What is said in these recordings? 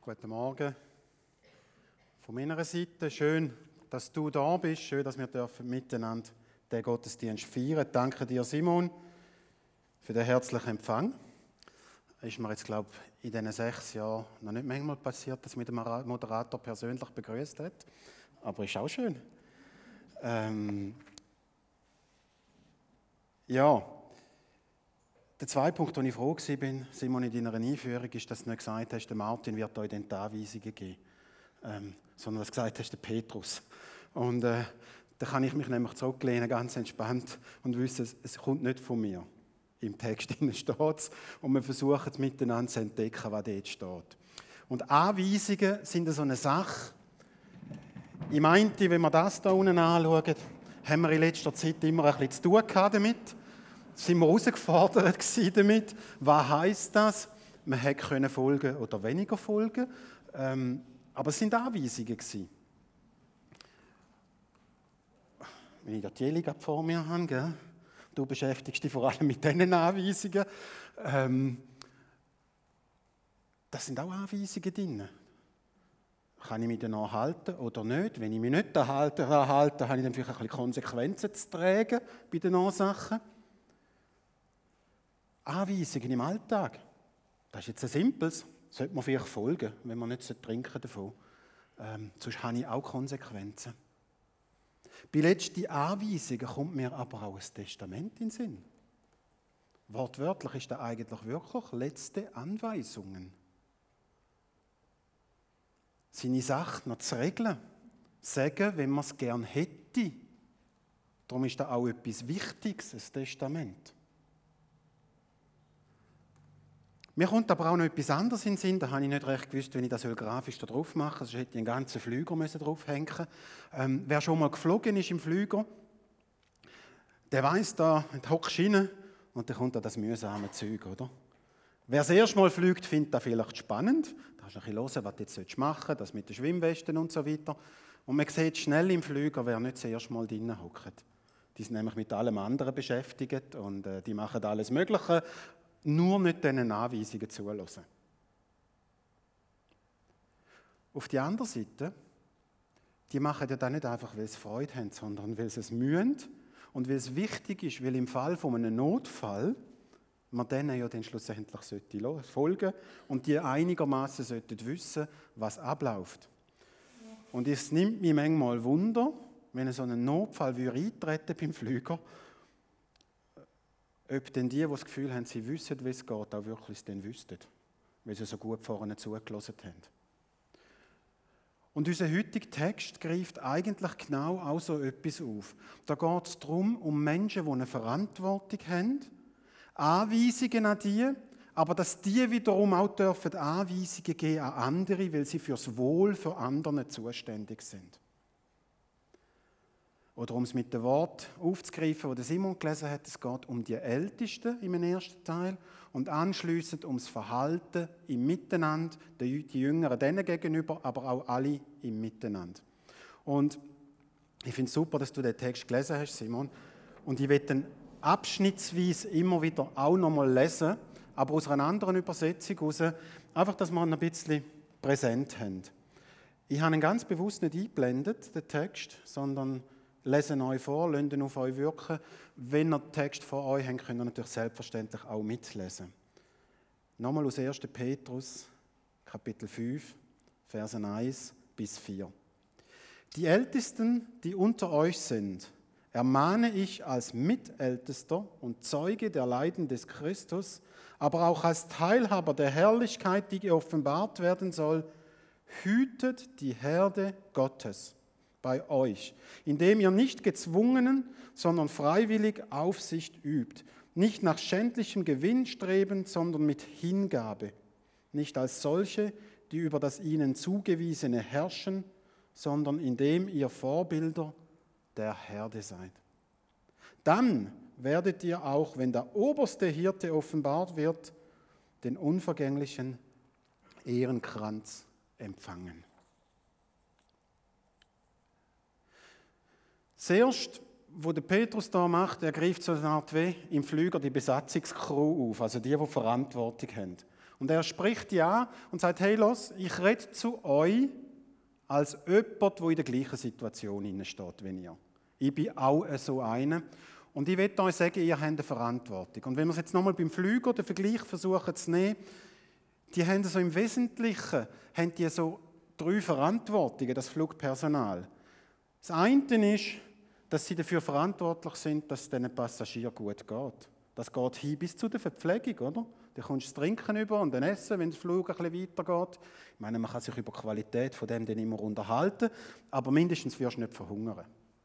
Guten Morgen. Von meiner Seite schön, dass du da bist. Schön, dass wir miteinander den Gottesdienst feiern. Danke dir, Simon, für den herzlichen Empfang. Ist mir jetzt, glaube ich, in diesen 6 Jahren noch nicht manchmal passiert, dass mich der Moderator persönlich begrüßt hat. Aber ist auch schön. Der zweite Punkt, wo ich froh war, Simon, in deiner Einführung, ist, dass du nicht gesagt hast, der Martin wird euch dann die Anweisungen geben, sondern dass du gesagt hast, der Petrus. Und da kann ich mich nämlich zurücklehnen, ganz entspannt, und wissen, es kommt nicht von mir. Im Text steht es und wir versuchen es miteinander zu entdecken, was dort steht. Und Anweisungen sind so eine Sache. Ich meinte, wenn wir das hier unten anschauen, haben wir in letzter Zeit immer ein bisschen zu tun damit. Sind wir herausgefordert damit. Was heisst das? Man konnte folgen oder weniger folgen. Aber es waren Anweisungen. Wenn ich die Jeli vor mir habe, gell? Du beschäftigst dich vor allem mit diesen Anweisungen. Das sind auch Anweisungen drin. Kann ich mich daran halten oder nicht? Wenn ich mich nicht daran halte, habe ich dann vielleicht ein bisschen Konsequenzen zu tragen bei den Sachen. Anweisungen im Alltag. Das ist jetzt ein simples. Sollte man vielleicht folgen, wenn man nicht trinken davon. Sonst habe ich auch Konsequenzen. Bei letzten Anweisungen kommt mir aber auch ein Testament in den Sinn. Wortwörtlich ist das eigentlich wirklich letzte Anweisungen. Seine Sachen noch zu regeln, sagen, wenn man es gerne hätte. Darum ist das auch etwas Wichtiges, ein Testament. Mir kommt aber auch noch etwas anderes in den Sinn, da habe ich nicht recht gewusst, wenn ich das grafisch da drauf mache, sonst hätte ich einen ganzen Flüger draufhängen müssen. Wer schon mal geflogen ist im Flüger, der weiss, da hockst du rein und dann kommt da das mühsame Zeug, oder? Wer das erste Mal fliegt, findet das vielleicht spannend. Da kannst du ein bisschen hören, was du jetzt machen sollst, das mit den Schwimmwesten und so weiter. Und man sieht schnell im Flüger, wer nicht das erste Mal drinnen hockt. Die sind nämlich mit allem anderen beschäftigt und die machen alles Mögliche. Nur nicht diesen Anweisungen zulassen. Auf die andere Seite, die machen ja das nicht einfach, weil sie Freude haben, sondern weil sie es mühen und weil es wichtig ist, weil im Fall von einem Notfall man denen ja dann schlussendlich folgen sollte und die einigermaßen sollten wissen, was abläuft. Und es nimmt mich manchmal Wunder, wenn so ein Notfall eintreten beim Flüger, ob denn die das Gefühl haben, sie wissen, wie es geht, auch wirklich es dann wüssten, weil sie so gut vorne zugelassen haben. Und unser heutiger Text greift eigentlich genau auch so etwas auf. Da geht es darum, um Menschen, die eine Verantwortung haben, Anweisungen an die, aber dass die wiederum auch dürfen Anweisungen geben an andere, weil sie fürs Wohl für andere zuständig sind. Oder um es mit dem Wort aufzugreifen, das Simon gelesen hat, es geht um die Ältesten im ersten Teil und anschliessend ums Verhalten im Miteinander, die Jüngeren denen gegenüber, aber auch alle im Miteinander. Und ich finde es super, dass du den Text gelesen hast, Simon. Und ich werde ihn abschnittsweise immer wieder auch nochmal lesen, aber aus einer anderen Übersetzung heraus, einfach, dass wir ihn ein bisschen präsent haben. Ich habe ihn ganz bewusst nicht eingeblendet, den Text, sondern lesen euch vor, lasst ihn auf euch wirken. Wenn ihr den Text vor euch habt, könnt ihr natürlich selbstverständlich auch mitlesen. Nochmal aus 1. Petrus, Kapitel 5, Versen 1 bis 4. Die Ältesten, die unter euch sind, ermahne ich als Mitältester und Zeuge der Leiden des Christus, aber auch als Teilhaber der Herrlichkeit, die geoffenbart werden soll, hütet die Herde Gottes bei euch, indem ihr nicht gezwungenen, sondern freiwillig Aufsicht übt, nicht nach schändlichem Gewinn strebend, sondern mit Hingabe, nicht als solche, die über das ihnen Zugewiesene herrschen, sondern indem ihr Vorbilder der Herde seid. Dann werdet ihr auch, wenn der oberste Hirte offenbart wird, den unvergänglichen Ehrenkranz empfangen. Das Erste, was der Petrus da macht, er greift so eine Art wie im Flüger die Besatzungskrew auf, also die Verantwortung haben. Und er spricht die an und sagt, hey, los, ich rede zu euch als jemand, der in der gleichen Situation steht wie ihr. Ich bin auch so einer. Und ich will euch sagen, ihr habt eine Verantwortung. Und wenn wir es jetzt nochmal beim Flüger den Vergleich versuchen zu nehmen, die haben so im Wesentlichen haben die so 3 Verantwortungen, das Flugpersonal. Das eine ist, dass sie dafür verantwortlich sind, dass es diesen Passagieren gut geht. Das geht hin bis zu der Verpflegung, oder? Da kommst du das Trinken über und dann Essen, wenn der Flug ein bisschen weitergeht. Ich meine, man kann sich über die Qualität von dem dann immer unterhalten, aber mindestens wirst du nicht verhungern.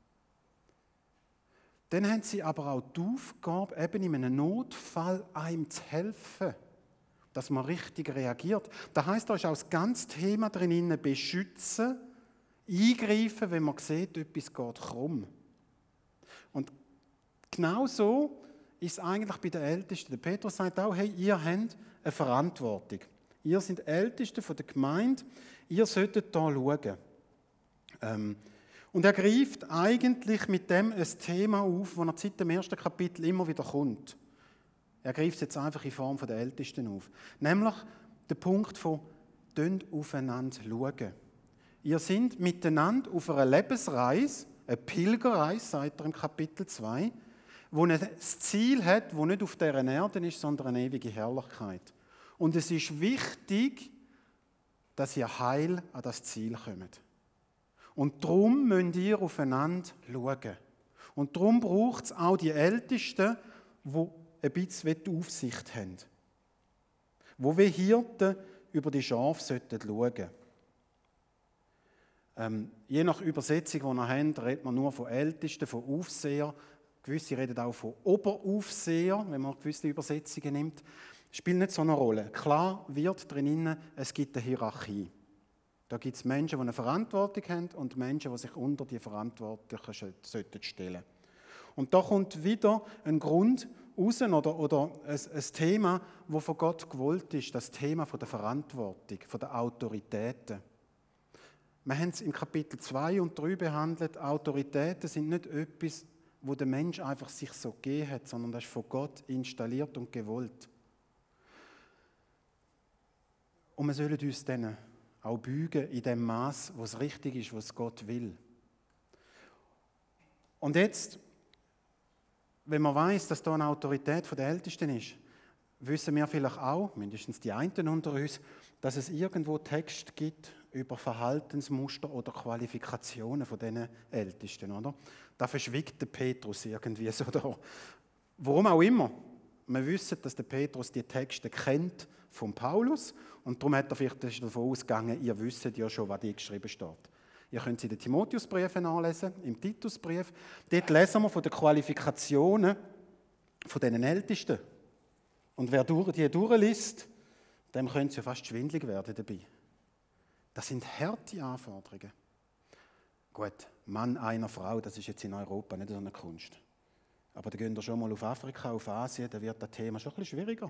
Dann haben sie aber auch die Aufgabe, eben in einem Notfall einem zu helfen, dass man richtig reagiert. Das heisst, da ist auch das ganze Thema drin, beschützen, eingreifen, wenn man sieht, etwas geht krumm. Und genau so ist es eigentlich bei den Ältesten. Der Petrus sagt auch, hey, ihr habt eine Verantwortung. Ihr seid Älteste von der Gemeinde, ihr solltet da schauen. Und er greift eigentlich mit dem ein Thema auf, das er seit dem ersten Kapitel immer wieder kommt. Er greift es jetzt einfach in Form der Ältesten auf. Nämlich der Punkt von aufeinander schauen. Ihr seid miteinander auf einer Lebensreise, eine Pilgerreise, sagt er im Kapitel 2, wo ein Ziel hat, das nicht auf dieser Erde ist, sondern eine ewige Herrlichkeit. Und es ist wichtig, dass ihr heil an das Ziel kommt. Und darum müsst ihr aufeinander schauen. Und darum braucht es auch die Ältesten, die ein bisschen Aufsicht haben. Wo wir Hirten über die Schafe schauen sollten. Je nach Übersetzung, die ihr habt, redet man nur von Ältesten, von Aufseher. Gewisse reden auch von Oberaufseher, wenn man gewisse Übersetzungen nimmt. Das spielt nicht so eine Rolle. Klar wird drinnen, es gibt eine Hierarchie. Da gibt es Menschen, die eine Verantwortung haben und Menschen, die sich unter die Verantwortlichen stellen sollten. Und da kommt wieder ein Grund raus oder ein Thema, das von Gott gewollt ist, das Thema von der Verantwortung, von der Autoritäten. Wir haben es im Kapitel 2 und 3 behandelt. Autoritäten sind nicht etwas, wo der Mensch einfach sich so gegeben hat, sondern das ist von Gott installiert und gewollt. Und wir sollen uns dann auch beugen in dem Maß, wo es richtig ist, was Gott will. Und jetzt, wenn man weiß, dass da eine Autorität von der Ältesten ist, wissen wir vielleicht auch, mindestens die einen unter uns, dass es irgendwo Text gibt über Verhaltensmuster oder Qualifikationen von diesen Ältesten, oder? Da verschwiegt der Petrus irgendwie so da. Warum auch immer. Wir wissen, dass der Petrus die Texte kennt von Paulus und darum hat er vielleicht davon ausgegangen, ihr wisst ja schon, was die geschrieben steht. Ihr könnt sie in den Timotheusbriefen nachlesen, im Titusbrief. Dort lesen wir von den Qualifikationen von diesen Ältesten. Und wer die durchliest, dem könnte es ja fast schwindelig werden dabei. Das sind harte Anforderungen. Gut, Mann einer Frau, das ist jetzt in Europa nicht so eine Kunst. Aber da gehen wir schon mal auf Afrika, auf Asien, da wird das Thema schon ein bisschen schwieriger.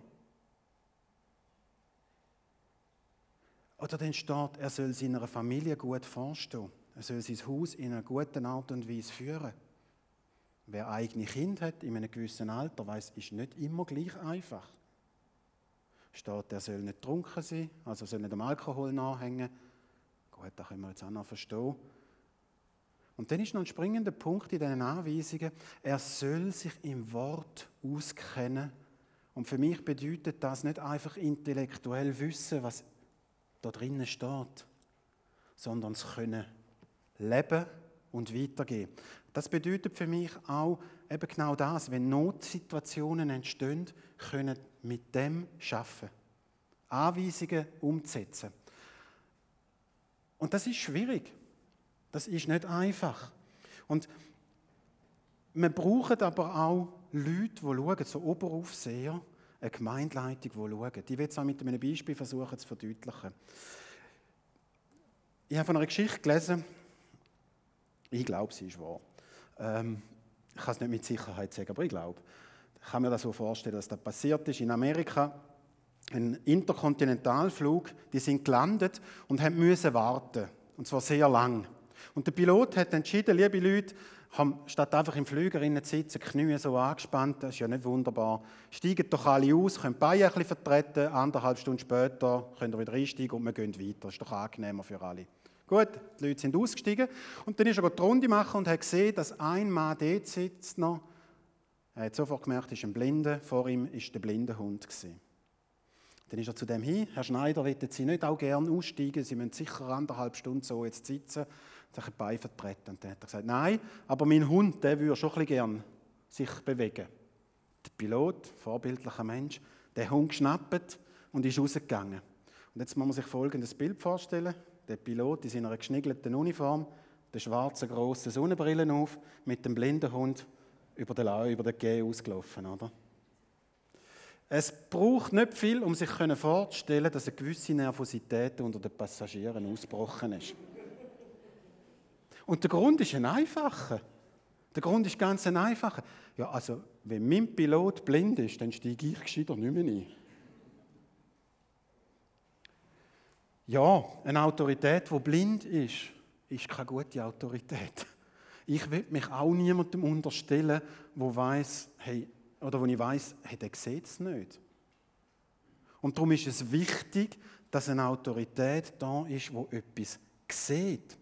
Oder dann steht, er soll seiner Familie gut vorstehen. Er soll sein Haus in einer guten Art und Weise führen. Wer eigene Kinder hat in einem gewissen Alter, weiss, ist nicht immer gleich einfach. Steht, er soll nicht trunken sein, also soll nicht am Alkohol nachhängen. Gut, das können wir jetzt auch noch verstehen. Und dann ist noch ein springender Punkt in diesen Anweisungen, er soll sich im Wort auskennen. Und für mich bedeutet das nicht einfach intellektuell wissen, was da drinnen steht, sondern es können leben und weitergeben. Das bedeutet für mich auch eben genau das, wenn Notsituationen entstehen, können mit dem arbeiten, Anweisungen umzusetzen. Und das ist schwierig. Das ist nicht einfach. Und wir brauchen aber auch Leute, die schauen, so Oberaufseher, eine Gemeindeleitung, die schauen. Ich will es auch mit einem Beispiel versuchen zu verdeutlichen. Ich habe von einer Geschichte gelesen, ich glaube, sie ist wahr. Ich kann es nicht mit Sicherheit sagen, aber ich glaube. Ich kann mir das so vorstellen, dass das passiert ist. In Amerika, ein Interkontinentalflug, die sind gelandet und mussten warten. Und zwar sehr lang. Und der Pilot hat entschieden, liebe Leute, Komm, statt einfach im Flüger zu sitzen, die Knie so angespannt, das ist ja nicht wunderbar. Steigt doch alle aus, könnt die Beine ein bisschen vertreten, 1,5 Stunden später könnt ihr wieder einsteigen und wir gehen weiter. Das ist doch angenehmer für alle. Gut, die Leute sind ausgestiegen und dann ist er die Runde machen und hat gesehen, dass ein Mann dort sitzt noch. Er hat sofort gemerkt, es ist ein Blinder, vor ihm war der blinde Hund. Dann ist er zu dem hin, Herr Schneider, wollten Sie nicht auch gerne aussteigen? Sie müssen sicher 1,5 Stunden so jetzt sitzen, sich ein Bein vertreten. Und dann hat er gesagt, nein, aber mein Hund, der würde schon ein bisschen gerne sich bewegen. Der Pilot, vorbildlicher Mensch, den Hund geschnappt und ist rausgegangen. Und jetzt muss man sich folgendes Bild vorstellen. Der Pilot in seiner geschniegelten Uniform, der schwarzen grossen Sonnenbrille auf, mit dem blinden Hund über den Geh ausgelaufen, oder? Es braucht nicht viel, um sich vorzustellen, dass eine gewisse Nervosität unter den Passagieren ausgebrochen ist. Und der Grund ist ein einfacher. Der Grund ist ganz ein einfacher. Ja, also, wenn mein Pilot blind ist, dann steige ich gescheiter nicht mehr ein. Ja, eine Autorität, die blind ist keine gute Autorität. Ich will mich auch niemandem unterstellen, wo weiss, hey, oder wo ich weiss, hey, der sieht es nicht. Und darum ist es wichtig, dass eine Autorität da ist, die etwas sieht.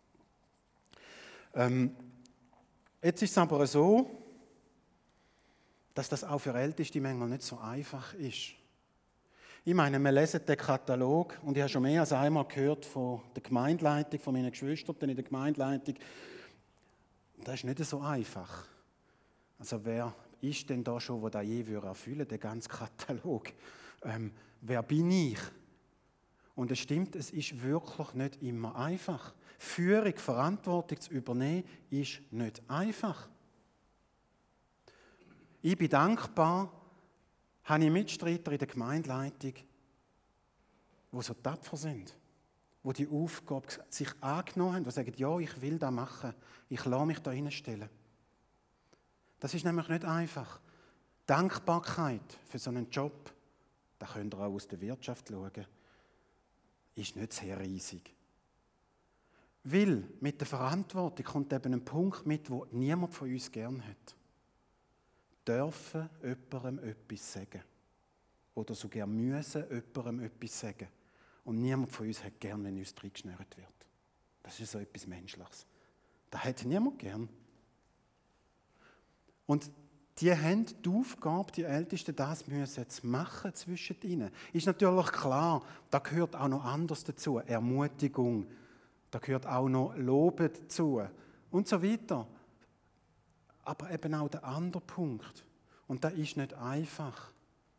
Jetzt ist es aber so, dass das auch für Älteste manchmal nicht so einfach ist. Ich meine, wir lesen den Katalog und ich habe schon mehr als einmal gehört von der Gemeindeleitung, von meinen Geschwistern in der Gemeindeleitung. Das ist nicht so einfach. Also wer ist denn da schon, der das je erfüllen würde, den ganzen Katalog? Wer bin ich? Und es stimmt, es ist wirklich nicht immer einfach. Führung, Verantwortung zu übernehmen, ist nicht einfach. Ich bin dankbar, habe ich Mitstreiter in der Gemeindeleitung, die so tapfer sind, die die Aufgabe sich angenommen haben, die sagen, ja, ich will das machen, ich lasse mich da reinstellen. Das ist nämlich nicht einfach. Dankbarkeit für so einen Job, da könnt ihr auch aus der Wirtschaft schauen, ist nicht sehr riesig. Weil mit der Verantwortung kommt eben ein Punkt mit, den niemand von uns gern hat. Dürfen jemandem etwas sagen. Oder sogar müssen jemandem etwas sagen. Und niemand von uns hat gern, wenn uns reingeschnürt wird. Das ist so etwas Menschliches. Das hat niemand gern. Und die haben die Aufgabe, die Ältesten, das müssen zu machen zwischen ihnen. Ist natürlich klar, da gehört auch noch anderes dazu. Ermutigung, da gehört auch noch Loben dazu und so weiter. Aber eben auch der andere Punkt. Und das ist nicht einfach.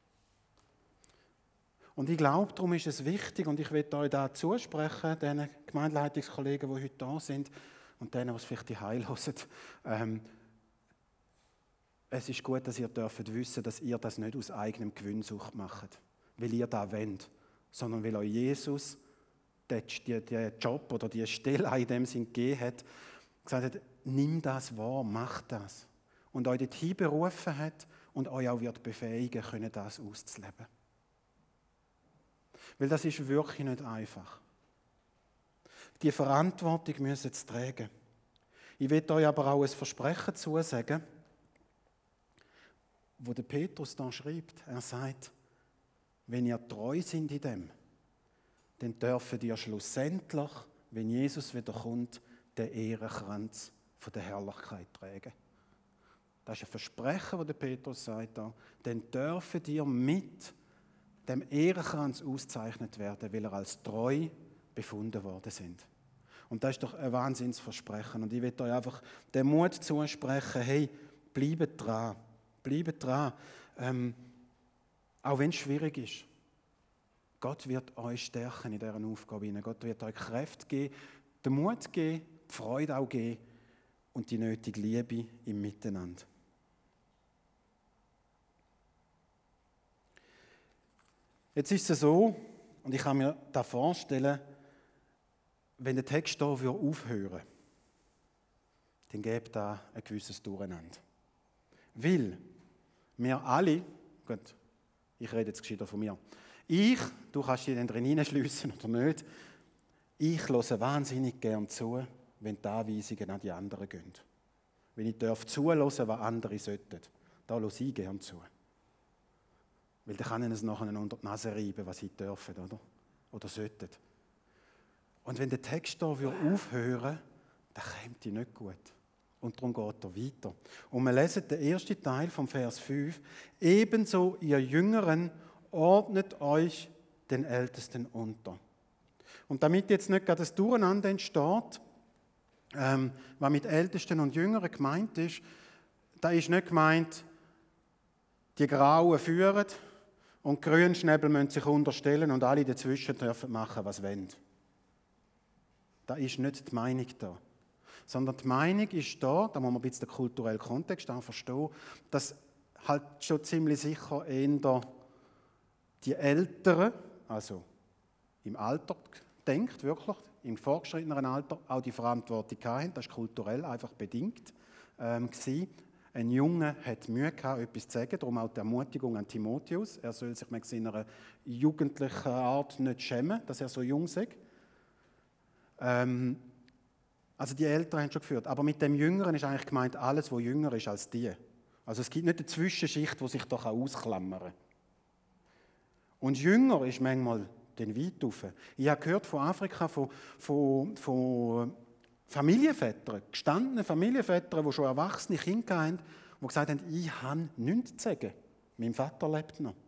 Und ich glaube, darum ist es wichtig, und ich will euch da zusprechen, den Gemeindeleitungskollegen, die heute da sind, und denen, die es vielleicht die Heil hören, es ist gut, dass ihr dürft wissen, dass ihr das nicht aus eigenem Gewinnsucht macht, weil ihr das wollt, sondern weil euch Jesus den Job oder die Stelle in dem Sinn gegeben hat, gesagt hat, nimm das wahr, mach das. Und euch dorthin berufen hat und euch auch wird befähigen können, das auszuleben. Weil das ist wirklich nicht einfach. Die Verantwortung müssen zu tragen. Ich will euch aber auch ein Versprechen zusagen, wo der Petrus dann schreibt. Er sagt, wenn ihr treu sind in dem, dann dürfen ihr schlussendlich, wenn Jesus wiederkommt, den Ehrenkranz von der Herrlichkeit tragen. Das ist ein Versprechen, das der Petrus sagt. Dann dürfen ihr mit dem Ehrenkranz ausgezeichnet werden, weil ihr als treu befunden worden sind. Und das ist doch ein Wahnsinnsversprechen. Und ich will euch einfach den Mut zusprechen, hey, bleibt dran. Bleibt dran. Auch wenn es schwierig ist. Gott wird euch stärken in dieser Aufgabe. Gott wird euch Kräfte geben, den Mut geben, die Freude auch geben und die nötige Liebe im Miteinander. Jetzt ist es so, und ich kann mir das vorstellen, wenn der Text hier aufhören würde, dann gäbe da ein gewisses Durcheinander. Weil wir alle, gut, ich rede jetzt gescheiter von mir, du kannst dich dann drin hineinschliessen oder nicht, ich höre wahnsinnig gern zu, wenn die Anweisungen an die anderen gehen. wenn ich zuhören darf, was andere sollten. Da höre ich gerne zu. Weil dann kann ich es nachher unter die Nase reiben, was sie dürfen, oder sollten. Und wenn der Text hier aufhören würde, dann kommt die nicht gut. Und darum geht er weiter. Und wir lesen den ersten Teil vom Vers 5. Ebenso, ihr Jüngeren, ordnet euch den Ältesten unter. Und damit jetzt nicht gerade das Durcheinander entsteht, was mit Ältesten und Jüngeren gemeint ist, da ist nicht gemeint, die Grauen führen und die Grünschnäbel müssen sich unterstellen und alle dazwischen dürfen machen, was sie wollen. Das ist nicht die Meinung da. Sondern die Meinung ist da muss man ein bisschen den kulturellen Kontext auch verstehen, dass halt schon ziemlich sicher eher die Älteren, also im Alter denkt, wirklich, im fortgeschrittenen Alter, auch die Verantwortung hatten. Das war kulturell einfach bedingt. Ein Junge hat Mühe gehabt, etwas zu sagen, darum auch die Ermutigung an Timotheus. Er soll sich mit seiner jugendlichen Art nicht schämen, dass er so jung ist. Also die Älteren haben schon geführt. Aber mit dem Jüngeren ist eigentlich gemeint, alles, was jünger ist als die. Also es gibt nicht eine Zwischenschicht, die sich da ausklammern kann. Und jünger ist manchmal den weit rauf. Ich habe gehört von Afrika, von Familienvätern, gestandenen Familienvätern, die schon erwachsene Kinder haben, die gesagt haben, ich habe nichts zu sagen. Mein Vater lebt noch.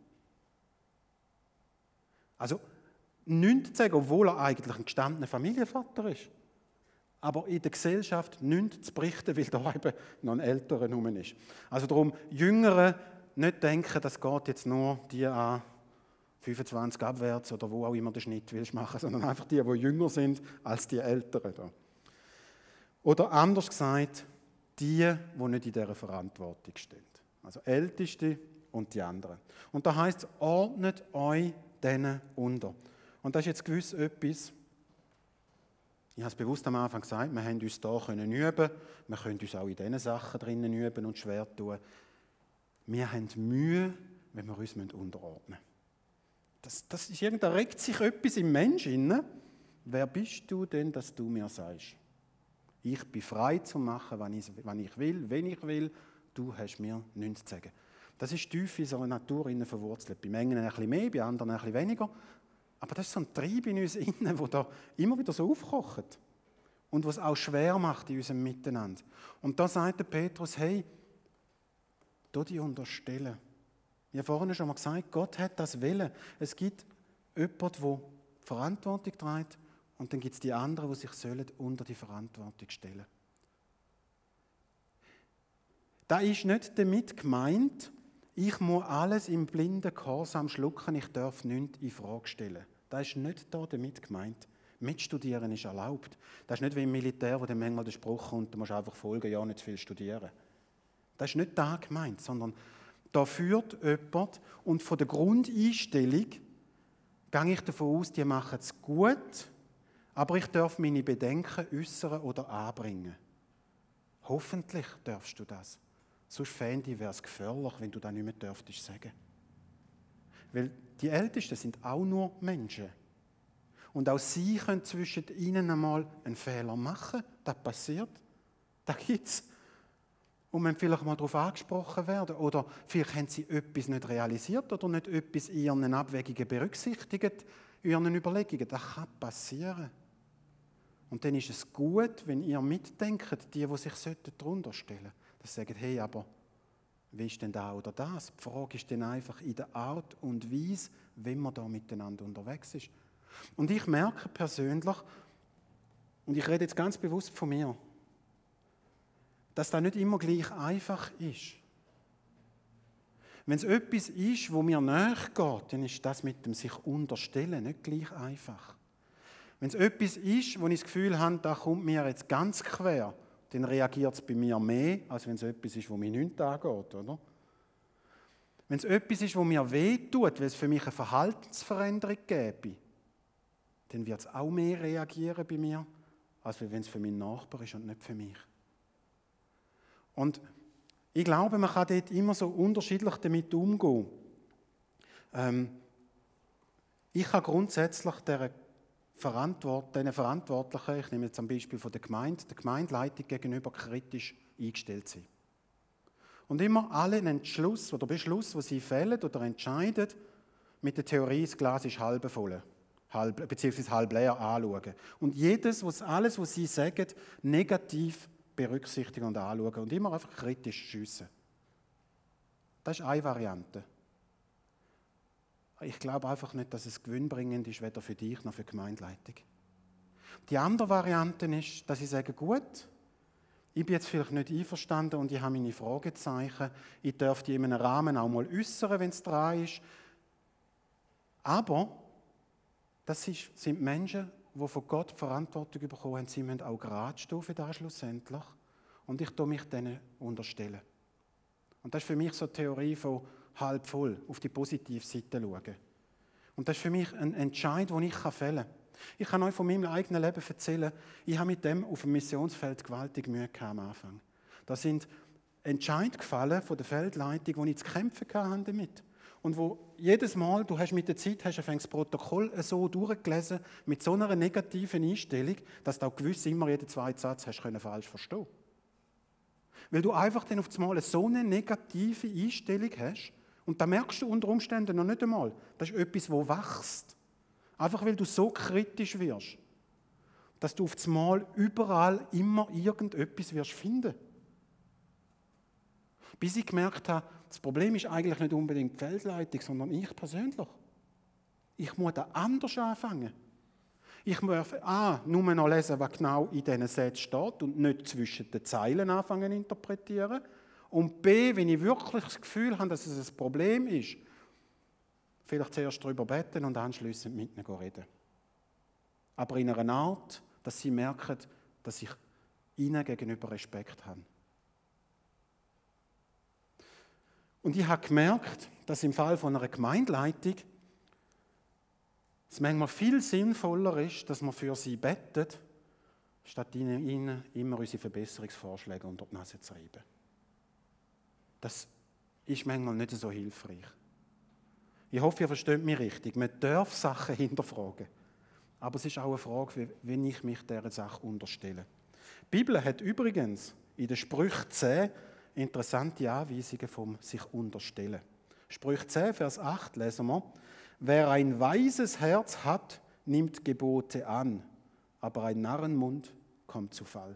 Also nichts zu sagen, obwohl er eigentlich ein gestandener Familienvater ist. Aber in der Gesellschaft nichts zu berichten, weil da eben noch ein Älterer rum ist. Also darum, Jüngere nicht denken, das geht jetzt nur die an 25 abwärts oder wo auch immer den Schnitt willst machen, sondern einfach die jünger sind als die Älteren. Da. Oder anders gesagt, die nicht in dieser Verantwortung stehen. Also Älteste und die anderen. Und da heisst es, ordnet euch denen unter. Und das ist jetzt gewiss etwas, ich habe es bewusst am Anfang gesagt, wir haben uns hier üben können, wir können uns auch in diesen Sachen drinnen üben und schwer tun. Wir haben Mühe, wenn wir uns unterordnen müssen. Das ist da regt sich etwas im Menschen. Wer bist du denn, dass du mir sagst? Ich bin frei zu machen, wann ich will, wenn ich will. Du hast mir nichts zu sagen. Das ist tief in so einer Natur verwurzelt. Bei Mengen ein bisschen mehr, bei anderen ein bisschen weniger. Aber das ist so ein Trieb in uns innen, der da immer wieder so aufkocht. Und was auch schwer macht in unserem Miteinander. Und da sagt der Petrus, hey, tu dich unterstellen. Ich habe vorhin schon mal gesagt, Gott hat das wollen. Es gibt jemanden, der Verantwortung trägt, und dann gibt es die anderen, die sich unter die Verantwortung stellen sollen. Da ist nicht damit gemeint, ich muss alles im blinden Gehorsam schlucken, ich darf nichts in Frage stellen. Das ist nicht damit gemeint. Mitstudieren ist erlaubt. Das ist nicht wie im Militär, wo dann manchmal der Spruch kommt, du musst einfach folgen, ja, nicht zu viel studieren. Das ist nicht da gemeint, sondern da führt jemand und von der Grundeinstellung gehe ich davon aus, die machen es gut, aber ich darf meine Bedenken äußern oder anbringen. Hoffentlich darfst du das. Sonst fände ich, wäre es gefährlich, wenn du das nicht mehr dürftest sagen. Weil die Ältesten sind auch nur Menschen. Und auch sie können zwischen ihnen einmal einen Fehler machen. Das passiert. Das gibt es. Und wenn vielleicht mal darauf angesprochen werden oder vielleicht haben sie etwas nicht realisiert oder nicht etwas in ihren Abwägungen berücksichtigt, in ihren Überlegungen. Das kann passieren. Und dann ist es gut, wenn ihr mitdenkt, die sich darunter stellen sollten, dass sie sagen, hey, aber wie ist denn da oder das? Die Frage ist dann einfach in der Art und Weise, wenn man da miteinander unterwegs ist. Und ich merke persönlich, und ich rede jetzt ganz bewusst von mir, dass das nicht immer gleich einfach ist. Wenn es etwas ist, wo mir nachgeht, dann ist das mit dem sich unterstellen nicht gleich einfach. Wenn es etwas ist, wo ich das Gefühl habe, da kommt mir jetzt ganz quer, dann reagiert es bei mir mehr, als wenn es etwas ist, wo mich nichts angeht, oder? Wenn es etwas ist, wo mir wehtut, weil es für mich eine Verhaltensveränderung gäbe, dann wird es auch mehr reagieren bei mir, als wenn es für meinen Nachbar ist und nicht für mich. Und ich glaube, man kann dort immer so unterschiedlich damit umgehen. Ich kann grundsätzlich dieser diesen Verantwortlichen, ich nehme jetzt am Beispiel von der Gemeindeleitung gegenüber kritisch eingestellt sind. Und immer alle einen Entschluss oder Beschluss, den sie fällen oder entscheiden, mit der Theorie, das Glas ist halb voll, beziehungsweise halb leer anschauen. Und alles, was sie sagen, negativ berücksichtigen und anschauen und immer einfach kritisch schiessen. Das ist eine Variante. Ich glaube einfach nicht, dass es gewinnbringend ist, weder für dich noch für die Gemeindeleitung. Die andere Variante ist, dass ich sage, gut, ich bin jetzt vielleicht nicht einverstanden und ich habe meine Fragezeichen. Ich darf die in einem Rahmen auch mal äußern, wenn es dran ist. Aber das sind Menschen, die von Gott die Verantwortung bekommen haben. Sie müssen auch gerade stehen für das schlussendlich. Und ich tue mich denen unterstellen. Und das ist für mich so eine Theorie von halb voll, auf die positive Seite schauen. Und das ist für mich ein Entscheid, den ich fällen kann. Ich kann euch von meinem eigenen Leben erzählen, ich habe mit dem auf dem Missionsfeld gewaltig Mühe gehabt am Anfang. Da sind Entscheidungen gefallen von der Feldleitung, wo ich zu kämpfen hatte damit. Und wo jedes Mal, du hast mit der Zeit das Protokoll so durchgelesen, mit so einer negativen Einstellung, dass du auch gewiss immer jeden zweiten Satz hast falsch verstehen. Weil du einfach dann auf einmal so eine negative Einstellung hast, und da merkst du unter Umständen noch nicht einmal, das ist etwas, das wächst. Einfach weil du so kritisch wirst, dass du auf einmal überall immer irgendetwas wirst finden. Bis ich gemerkt habe, das Problem ist eigentlich nicht unbedingt die Feldleitung, sondern ich persönlich. Ich muss da anders anfangen. Ich muss nur noch lesen, was genau in diesen Sätzen steht und nicht zwischen den Zeilen anfangen zu interpretieren. Und B, wenn ich wirklich das Gefühl habe, dass es ein Problem ist, vielleicht zuerst darüber beten und anschliessend mit ihnen reden. Aber in einer Art, dass sie merken, dass ich ihnen gegenüber Respekt habe. Und ich habe gemerkt, dass im Fall von einer Gemeindeleitung es manchmal viel sinnvoller ist, dass wir für sie beten, statt ihnen immer unsere Verbesserungsvorschläge unter die Nase zu reiben. Das ist manchmal nicht so hilfreich. Ich hoffe, ihr versteht mich richtig. Man darf Sachen hinterfragen. Aber es ist auch eine Frage, wie ich mich dieser Sache unterstelle. Die Bibel hat übrigens in den Sprüchen 10 interessante Anweisungen vom sich unterstellen. Sprüche 10, Vers 8 lesen wir: Wer ein weises Herz hat, nimmt Gebote an, aber ein Narrenmund kommt zu Fall.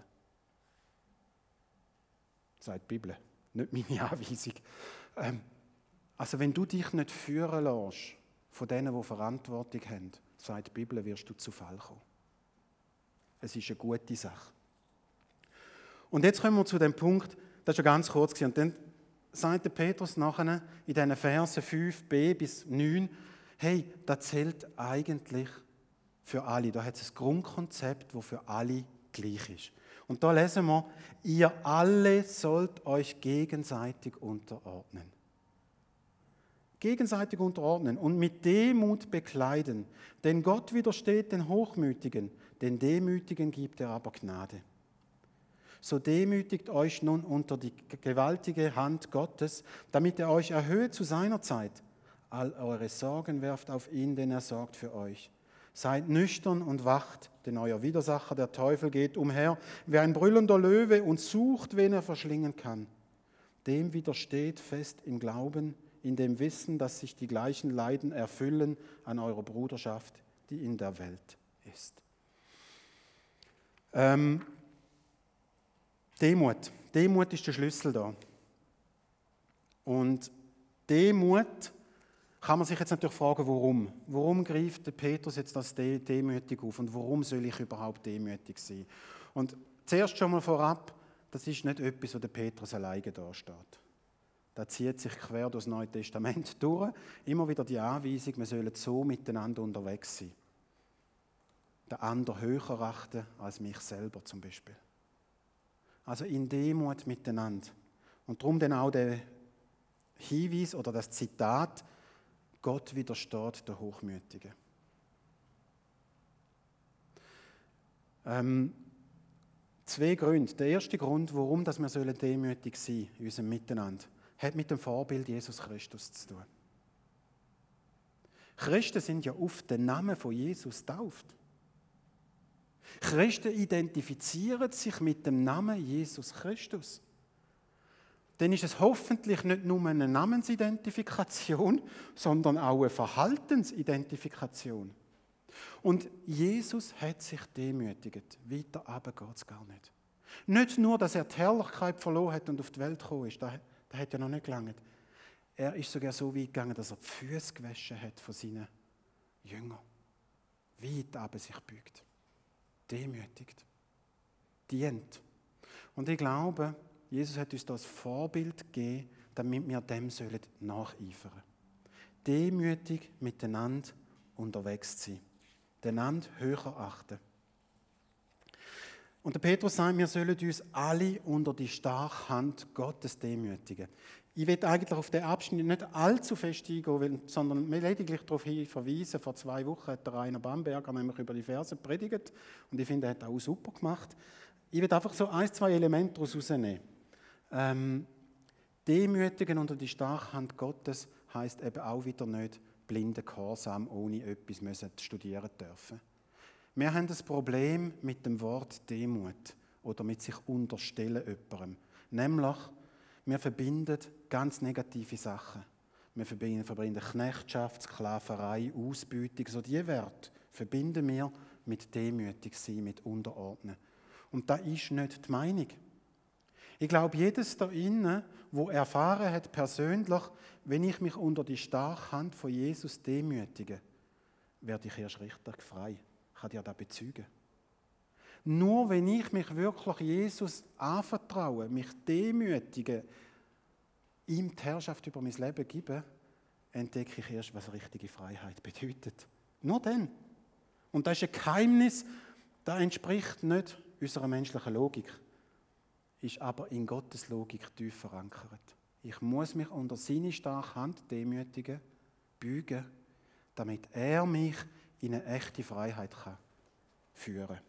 Sagt die Bibel, nicht meine Anweisung. Also wenn du dich nicht führen lässt von denen, die Verantwortung haben, sagt die Bibel, wirst du zu Fall kommen. Es ist eine gute Sache. Und jetzt kommen wir zu dem Punkt, das war ja ganz kurz, und dann sagt der Petrus nachher in diesen Versen 5b bis 9, hey, das zählt eigentlich für alle. Da hat es ein Grundkonzept, das für alle gleich ist. Und da lesen wir, ihr alle sollt euch gegenseitig unterordnen. Gegenseitig unterordnen und mit Demut bekleiden. Denn Gott widersteht den Hochmütigen, den Demütigen gibt er aber Gnade. So demütigt euch nun unter die gewaltige Hand Gottes, damit er euch erhöht zu seiner Zeit. All eure Sorgen werft auf ihn, denn er sorgt für euch. Seid nüchtern und wacht, denn euer Widersacher, der Teufel, geht umher wie ein brüllender Löwe und sucht, wen er verschlingen kann. Dem widersteht fest im Glauben, in dem Wissen, dass sich die gleichen Leiden erfüllen an eurer Bruderschaft, die in der Welt ist. Demut. Demut ist der Schlüssel da. Und Demut kann man sich jetzt natürlich fragen, warum? Warum greift der Petrus jetzt das demütig auf und warum soll ich überhaupt demütig sein? Und zuerst schon mal vorab, das ist nicht etwas, wo der Petrus alleine da steht. Da zieht sich quer durch das Neue Testament durch. Immer wieder die Anweisung, wir sollen so miteinander unterwegs sein. Den anderen höher achten als mich selber zum Beispiel. Also in Demut miteinander. Und darum dann auch der Hinweis oder das Zitat, Gott widersteht der Hochmütigen. Zwei Gründe. Der erste Grund, warum wir demütig sein sollen in unserem Miteinander, hat mit dem Vorbild Jesus Christus zu tun. Christen sind ja auf den Namen von Jesus getauft. Christen identifizieren sich mit dem Namen Jesus Christus. Dann ist es hoffentlich nicht nur eine Namensidentifikation, sondern auch eine Verhaltensidentifikation. Und Jesus hat sich demütigt. Weiter runter geht es gar nicht. Nicht nur, dass er die Herrlichkeit verloren hat und auf die Welt gekommen ist, das hat ja noch nicht gelangt. Er ist sogar so weit gegangen, dass er die Füße gewaschen hat von seinen Jüngern. Weit runter sich beugt. Demütigt. Dient. Und ich glaube, Jesus hat uns das Vorbild gegeben, damit wir dem nacheifern sollen. Demütig miteinander unterwegs sein. Einander höher achten. Und der Petrus sagt, wir sollen uns alle unter die starke Hand Gottes demütigen. Ich will eigentlich auf den Abschnitt nicht allzu fest eingehen, sondern lediglich darauf verweisen. Vor 2 Wochen hat der Rainer Bamberger nämlich über die Verse predigt und ich finde, er hat auch super gemacht. Ich will einfach so 1, 2 Elemente daraus rausnehmen. Demütigen unter die starke Hand Gottes heisst eben auch wieder nicht blinder Gehorsam, ohne etwas studieren dürfen. Wir haben das Problem mit dem Wort Demut oder mit sich unterstellen jemandem. Nämlich, wir verbinden ganz negative Sachen. Wir verbinden Knechtschaft, Sklaverei, Ausbeutung, so diese Werte verbinden wir mit demütig sein, mit Unterordnen. Und das ist nicht die Meinung. Ich glaube, jedes da innen, wo erfahren hat persönlich, wenn ich mich unter die starke Hand von Jesus demütige, werde ich erst richtig frei. Ich kann dir das bezeugen. Nur wenn ich mich wirklich Jesus anvertraue, mich demütige, ihm die Herrschaft über mein Leben gebe, entdecke ich erst, was richtige Freiheit bedeutet. Nur dann. Und das ist ein Geheimnis, das entspricht nicht unserer menschlichen Logik, ist aber in Gottes Logik tief verankert. Ich muss mich unter seine starke Hand demütigen, beugen, damit er mich in eine echte Freiheit führen kann.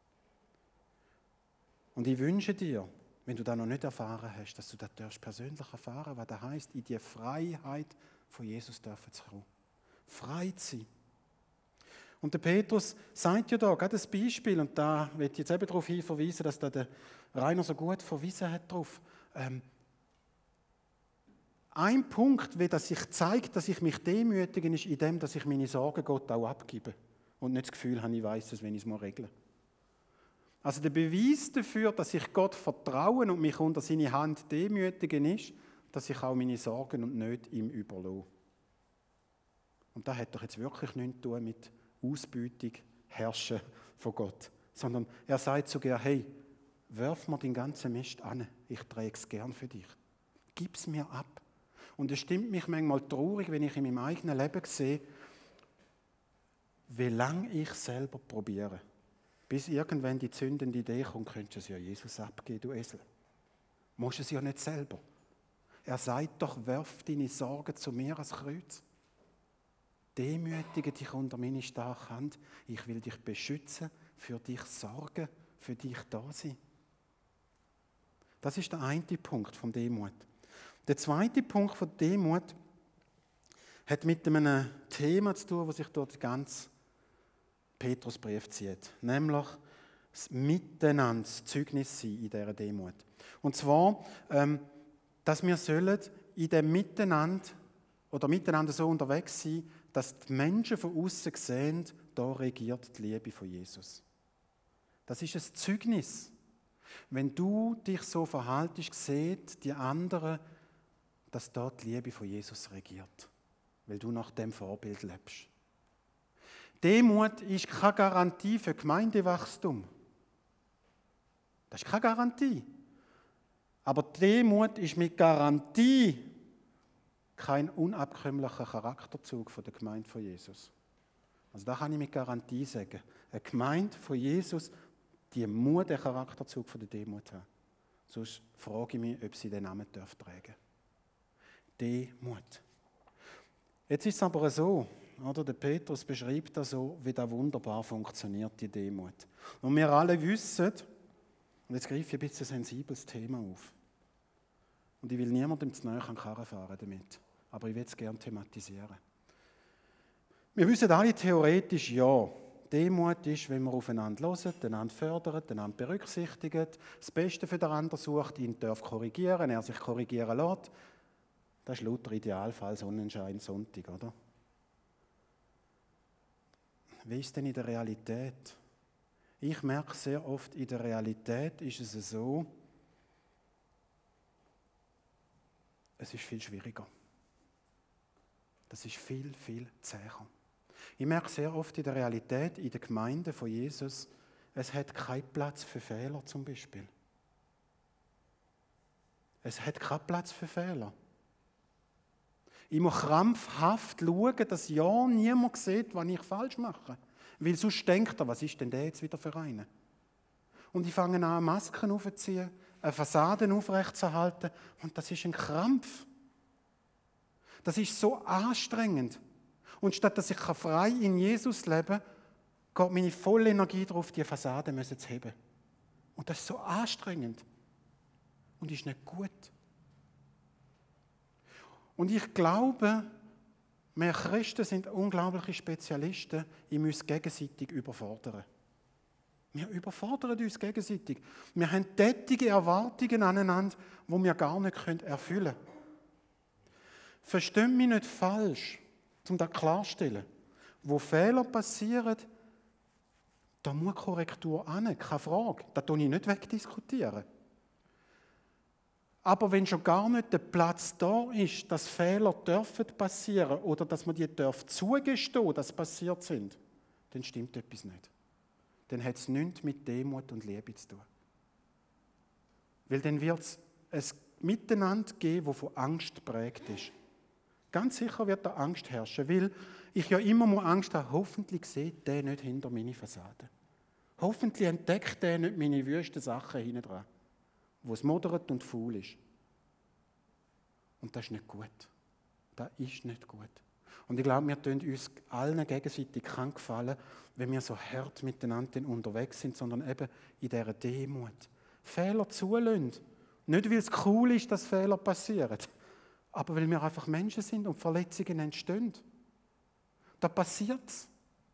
Und ich wünsche dir, wenn du das noch nicht erfahren hast, dass du das persönlich erfahren darfst, was das heisst, in die Freiheit von Jesus zu kommen. Frei zu sein. Und der Petrus sagt ja da gerade ein Beispiel, und da will ich jetzt eben darauf hinweisen, dass da der Rainer so gut verwiesen hat darauf. Ein Punkt, wie das sich zeigt, dass ich mich demütige, ist in dem, dass ich meine Sorgen Gott auch abgebe und nicht das Gefühl habe, ich weiss es, wenn ich es mal regle. Also der Beweis dafür, dass ich Gott vertraue und mich unter seine Hand demütige, ist, dass ich auch meine Sorgen und Nöte ihm überlasse. Und das hat doch jetzt wirklich nichts zu tun mit Ausbeutung, Herrschen von Gott. Sondern er sagt sogar, hey, wirf mir den ganzen Mist an, ich trage es gern für dich. Gib es mir ab. Und es stimmt mich manchmal traurig, wenn ich in meinem eigenen Leben sehe, wie lange ich selber probiere. Bis irgendwann die zündende Idee kommt, könntest du es ja Jesus abgeben, du Esel. Musst es ja nicht selber. Er sagt doch, wirf deine Sorgen zu mir ans Kreuz. Demütige dich unter meine starke Hand. Ich will dich beschützen, für dich sorgen, für dich da sein. Das ist der eine Punkt von Demut. Der zweite Punkt von Demut hat mit einem Thema zu tun, das sich durch den ganzen Petrusbrief zieht. Nämlich das Miteinander, das Zeugnis sein in dieser Demut. Und zwar, dass wir sollen in dem Miteinander oder miteinander so unterwegs sein, dass die Menschen von außen sehen, da regiert die Liebe von Jesus. Das ist ein Zeugnis. Wenn du dich so verhaltest, sieht die anderen, dass dort die Liebe von Jesus regiert, weil du nach dem Vorbild lebst. Demut ist keine Garantie für Gemeindewachstum. Das ist keine Garantie. Aber Demut ist mit Garantie kein unabkömmlicher Charakterzug von der Gemeinde von Jesus. Also da kann ich mit Garantie sagen. Eine Gemeinde von Jesus, die muss den Charakterzug von der Demut haben. Sonst frage ich mich, ob sie den Namen tragen darf. Demut. Jetzt ist es aber so, oder? Der Petrus beschreibt das so, wie das wunderbar funktioniert, die Demut. Und wir alle wissen, und jetzt greife ich ein bisschen ein sensibles Thema auf. Und ich will niemandem zu nahe an den Karren fahren damit. Aber ich will es gerne thematisieren. Wir wissen alle theoretisch, ja, Demut ist, wenn man aufeinander hört, einander fördert, einander berücksichtigt, das Beste für den anderen sucht, ihn darf korrigieren, er sich korrigieren lässt. Das ist lauter Idealfall Sonnenschein Sonntag, oder? Wie ist es denn in der Realität? Ich merke sehr oft, in der Realität ist es so, es ist viel schwieriger. Das ist viel, viel zäher. Ich merke sehr oft in der Realität, in der Gemeinde von Jesus, es hat keinen Platz für Fehler zum Beispiel. Es hat keinen Platz für Fehler. Ich muss krampfhaft schauen, dass ja niemand sieht, was ich falsch mache. Weil sonst denkt er, was ist denn der jetzt wieder für einen? Und ich fange an, Masken aufzuziehen, eine Fassade aufrechtzuerhalten. Und das ist ein Krampf. Das ist so anstrengend. Und statt dass ich frei in Jesus leben kann, geht meine volle Energie darauf, diese Fassade zu heben. Und das ist so anstrengend. Und ist nicht gut. Und ich glaube, wir Christen sind unglaubliche Spezialisten, ich muss gegenseitig überfordern. Wir überfordern uns gegenseitig. Wir haben tätige Erwartungen aneinander, die wir gar nicht erfüllen können. Versteht mich nicht falsch, um das klarzustellen. Wo Fehler passieren, da muss Korrektur hin, keine Frage. Das tue ich nicht wegdiskutieren. Aber wenn schon gar nicht der Platz da ist, dass Fehler dürfen passieren oder dass man die zugestehen, dass passiert sind, dann stimmt etwas nicht. Dann hat es nichts mit Demut und Liebe zu tun. Weil dann wird es ein Miteinander geben, das von Angst geprägt ist. Ganz sicher wird da Angst herrschen, weil ich ja immer Angst habe, hoffentlich sieht der nicht hinter meine Fassade. Hoffentlich entdeckt der nicht meine wüsten Sachen hinten dran, wo es modert und faul ist. Und das ist nicht gut. Das ist nicht gut. Und ich glaube, wir tun uns allen gegenseitig keinen Gefallen, wenn wir so hart miteinander unterwegs sind, sondern eben in dieser Demut. Fehler zulassen. Nicht, weil es cool ist, dass Fehler passieren, aber weil wir einfach Menschen sind und Verletzungen entstehen. Da passiert es.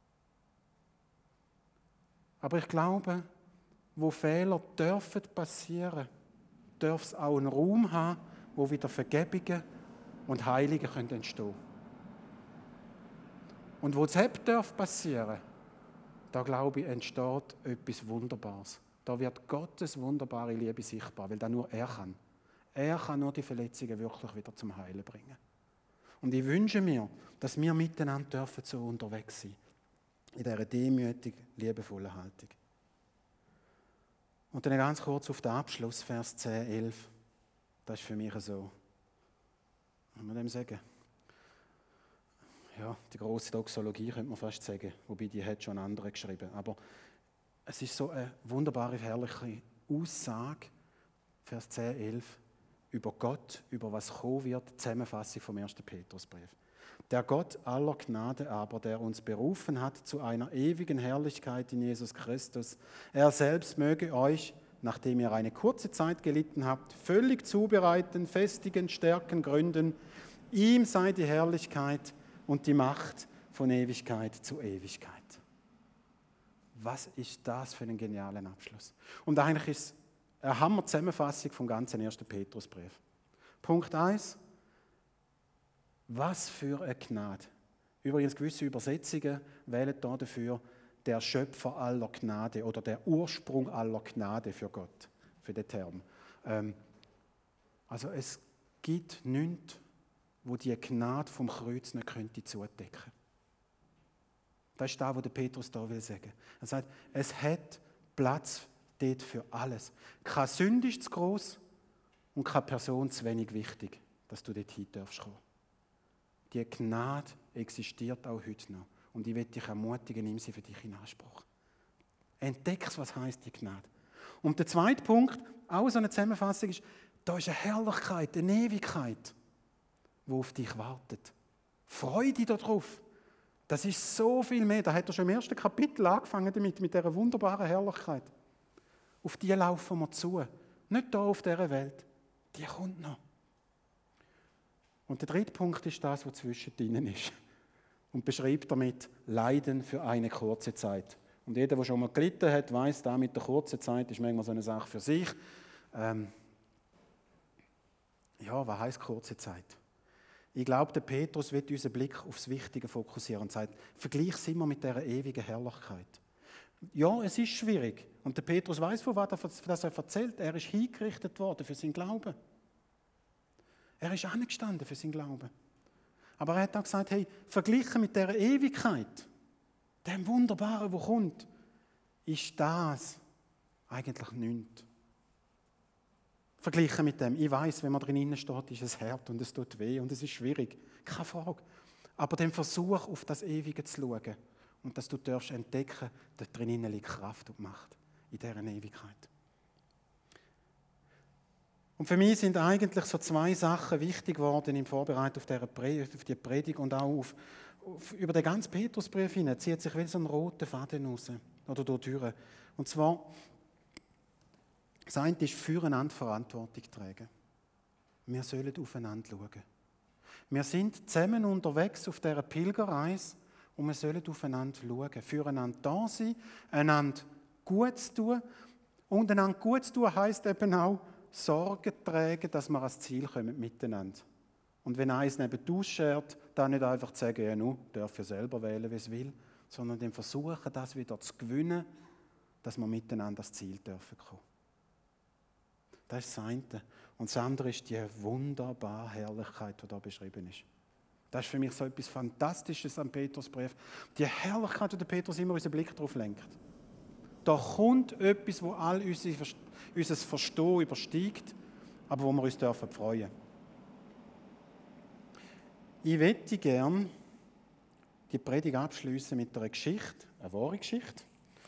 Aber ich glaube, wo Fehler dürfen passieren, darf es auch einen Raum haben, wo wieder Vergebungen und Heilungen entstehen können. Und wo es darf passieren, da glaube ich, entsteht etwas Wunderbares. Da wird Gottes wunderbare Liebe sichtbar, weil das nur er kann. Er kann nur die Verletzungen wirklich wieder zum Heilen bringen. Und ich wünsche mir, dass wir miteinander dürfen so unterwegs sein. In dieser demütig liebevollen Haltung. Und dann ganz kurz auf den Abschluss, Vers 10, 11. Das ist für mich so. Was muss man dem sagen? Ja, die grosse Doxologie könnte man fast sagen, wobei die hat schon andere geschrieben. Aber es ist so eine wunderbare, herrliche Aussage, Vers 10, 11, über Gott, über was kommen wird, die Zusammenfassung vom 1. Petrusbrief. Der Gott aller Gnade aber, der uns berufen hat zu einer ewigen Herrlichkeit in Jesus Christus, er selbst möge euch, nachdem ihr eine kurze Zeit gelitten habt, völlig zubereiten, festigen, stärken, gründen. Ihm sei die Herrlichkeit und die Macht von Ewigkeit zu Ewigkeit. Was ist das für einen genialen Abschluss? Und eigentlich ist es eine Hammer-Zusammenfassung vom ganzen 1. Petrusbrief. Punkt 1. Was für eine Gnade. Übrigens, gewisse Übersetzungen wählen da dafür der Schöpfer aller Gnade oder der Ursprung aller Gnade für Gott, für den Term. Also es gibt nichts, wo die Gnade vom Kreuz nicht könnte zudecken. Das ist das, was der Petrus da will sagen. Er sagt, es hat Platz dort für alles. Keine Sünde ist zu gross und keine Person zu wenig wichtig, dass du dort hin darfst kommen. Die Gnade existiert auch heute noch. Und ich will dich ermutigen, nimm sie für dich in Anspruch. Entdeckst, was heisst die Gnade. Und der zweite Punkt, auch so eine Zusammenfassung, ist, da ist eine Herrlichkeit, eine Ewigkeit, die auf dich wartet. Freu dich darauf. Das ist so viel mehr. Da hat er schon im 1. Kapitel angefangen damit, mit dieser wunderbaren Herrlichkeit. Auf die laufen wir zu. Nicht hier auf dieser Welt. Die kommt noch. Und der dritte Punkt ist das, was zwischendrin ist. Und beschreibt damit Leiden für eine kurze Zeit. Und jeder, der schon mal gelitten hat, weiss, da mit der kurzen Zeit ist manchmal so eine Sache für sich. Ja, was heisst kurze Zeit? Ich glaube, der Petrus wird unseren Blick aufs Wichtige fokussieren und sagt, vergleich es immer mit dieser ewigen Herrlichkeit. Ja, es ist schwierig. Und der Petrus weiß, von was er erzählt. Er ist hingerichtet worden für seinen Glauben. Er ist angestanden für seinen Glauben. Aber er hat auch gesagt, hey, verglichen mit dieser Ewigkeit, dem Wunderbaren, was kommt, ist das eigentlich nichts. Verglichen mit dem, ich weiss, wenn man drinnen steht, ist es hart und es tut weh und es ist schwierig. Keine Frage. Aber den Versuch, auf das Ewige zu schauen und dass du darfst entdecken, dass drinnen liegt Kraft und Macht in dieser Ewigkeit. Und für mich sind eigentlich so zwei Sachen wichtig geworden im Vorbereitung auf die Predigt und auch über den ganzen Petrusbrief hin. Zieht sich wie so ein roter Faden raus oder durch die Türe. Und zwar, das eine ist füreinander Verantwortung tragen. Wir sollen aufeinander schauen. Wir sind zusammen unterwegs auf dieser Pilgerreise und wir sollen aufeinander schauen. Füreinander da sein, einander gut zu tun. Und einander gut zu tun heisst eben auch, Sorge tragen, dass wir ans Ziel kommen miteinander. Und wenn eins neben ausschert, dann nicht einfach zu sagen, ja, nun, darf ja selber wählen, wie es will, sondern dann versuchen, das wieder zu gewinnen, dass wir miteinander ans Ziel dürfen kommen. Das ist das eine. Und das andere ist die wunderbare Herrlichkeit, die da beschrieben ist. Das ist für mich so etwas Fantastisches am Petrusbrief. Die Herrlichkeit, wo der Petrus immer unseren Blick darauf lenkt. Da kommt etwas, wo all unser Verstehen übersteigt, aber wo wir uns freuen dürfen. Ich möchte gerne die Predigt abschließen mit einer Geschichte, eine wahre Geschichte,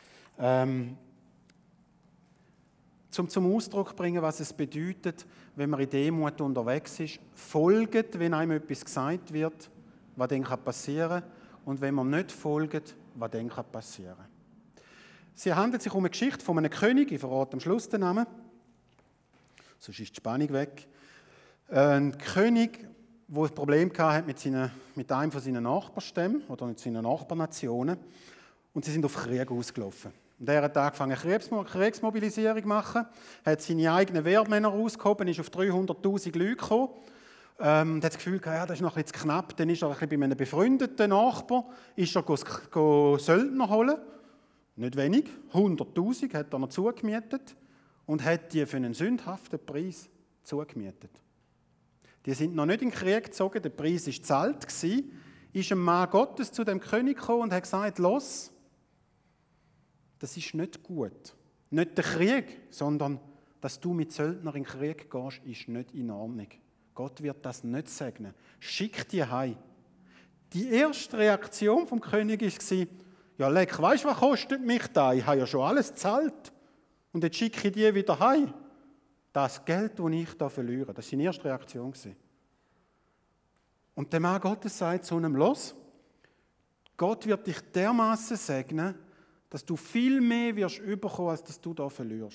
zum Ausdruck bringen, was es bedeutet, wenn man in Demut unterwegs ist. Folgt, wenn einem etwas gesagt wird, was dann passieren kann, und wenn man nicht folgt, was dann passieren kann. Sie handelt sich um eine Geschichte von einem König, ich verrate am Schluss den Namen, sonst ist die Spannung weg. Ein König, der ein Problem hatte mit einem von seinen Nachbarstämmen oder mit seinen Nachbarnationen, und sie sind auf Krieg ausgelaufen. Und er hat angefangen, Kriegsmobilisierung zu machen, hat seine eigenen Wehrmänner rausgehoben, ist auf 300'000 Leute gekommen, und hat das Gefühl gehabt, ja, das ist noch ein bisschen zu knapp. Dann ist er ein bisschen bei einem befreundeten Nachbar, ist er Söldner holen. Nicht wenig, 100'000 hat er noch zugemietet und hat die für einen sündhaften Preis zugemietet. Die sind noch nicht in den Krieg gezogen, der Preis war zu alt, ist ein Mann Gottes zu dem König gekommen und hat gesagt, los, das ist nicht gut. Nicht der Krieg, sondern dass du mit Söldner in den Krieg gehst, ist nicht in Ordnung. Gott wird das nicht segnen. Schick die heim. Die erste Reaktion vom König war, ja leck, weisst du, was kostet mich da? Ich habe ja schon alles gezahlt. Und jetzt schicke ich die wieder heim. Das Geld, das ich da verliere. Das war seine erste Reaktion. Und der Mann Gottes sagt zu einem, los, Gott wird dich dermaßen segnen, dass du viel mehr wirst überkommen, als dass du da verlierst.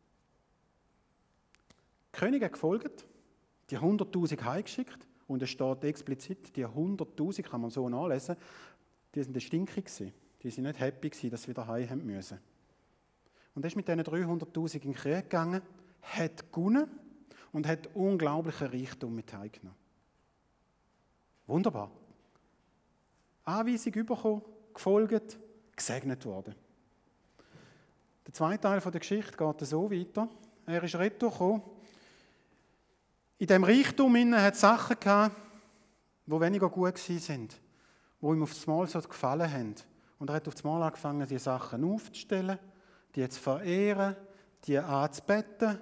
Der König hat gefolgt, die 100'000 heimgeschickt, und es steht explizit, die 100'000 kann man so nachlesen, die sind stinkig gewesen. Die waren nicht happy gewesen, dass sie wieder heim haben müssen. Und er ist mit diesen 300'000 in den Krieg gegangen, hat gewonnen und hat unglaublichen Reichtum mit heimgenommen. Wunderbar. Anweisung bekommen, gefolgt, gesegnet worden. Der zweite Teil der Geschichte geht so weiter. Er ist retour gekommen. In diesem Reichtum hat es Sachen gehabt, die weniger gut waren, die ihm auf das Mal so gefallen haben. Und er hat auf das Mal angefangen, diese Sachen aufzustellen, die zu verehren, die anzubeten.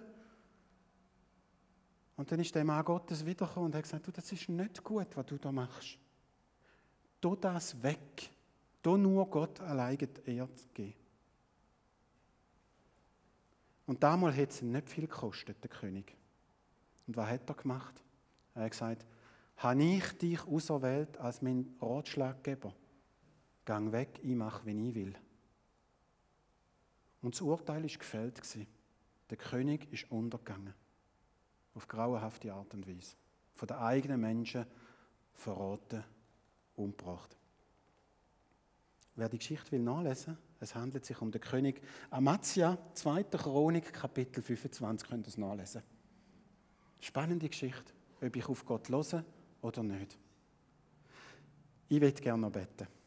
Und dann ist der Mann Gottes wiedergekommen und hat gesagt, du, das ist nicht gut, was du da machst. Tu das weg. Tu nur Gott alleine die Ehre geben. Und damals hat es ihm nicht viel gekostet, der König. Und was hat er gemacht? Er hat gesagt, habe ich dich auserwählt als mein Ratschlaggeber? Gang weg, ich mache, wie ich will. Und das Urteil war gefällt. Der König ist untergegangen. Auf grauenhafte Art und Weise. Von den eigenen Menschen verraten, umgebracht. Wer die Geschichte will nachlesen, es handelt sich um den König Amazia, 2. Chronik, Kapitel 25, könnt ihr es nachlesen. Spannende Geschichte, ob ich auf Gott höre oder nicht. Ich möchte gerne noch beten.